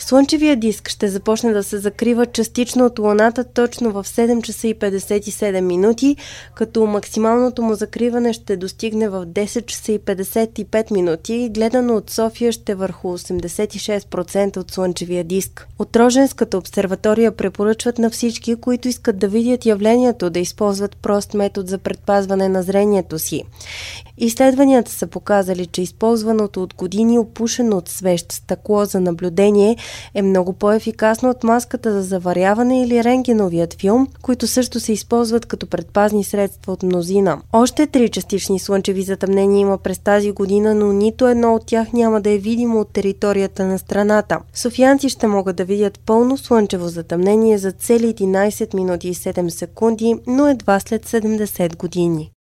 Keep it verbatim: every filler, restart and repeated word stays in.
Слънчевия диск ще започне да се закрива частично от Луната точно в седем часа и петдесет и седем минути, като максималното му закриване ще достигне в десет часа и петдесет и пет минути. Гледано от София ще върху осемдесет и шест процента от Слънчевия диск. От Роженската обсерватория препоръчват на всички, които искат да видят явлението, да използват прост метод за предпазване на зрението си. Изследванията са показали, че използваното от години опушено от свещ стъкло за наблюдение е много по-ефикасно от маската за заваряване или рентгеновият филм, които също се използват като предпазни средства от мнозина. Още три частични слънчеви затъмнения има през тази година, но нито едно от тях няма да е видимо от територията на страната. Софиянци ще могат да видят пълно слънчево затъмнение за цели единайсет минути и седем секунди, но едва след седемдесет години.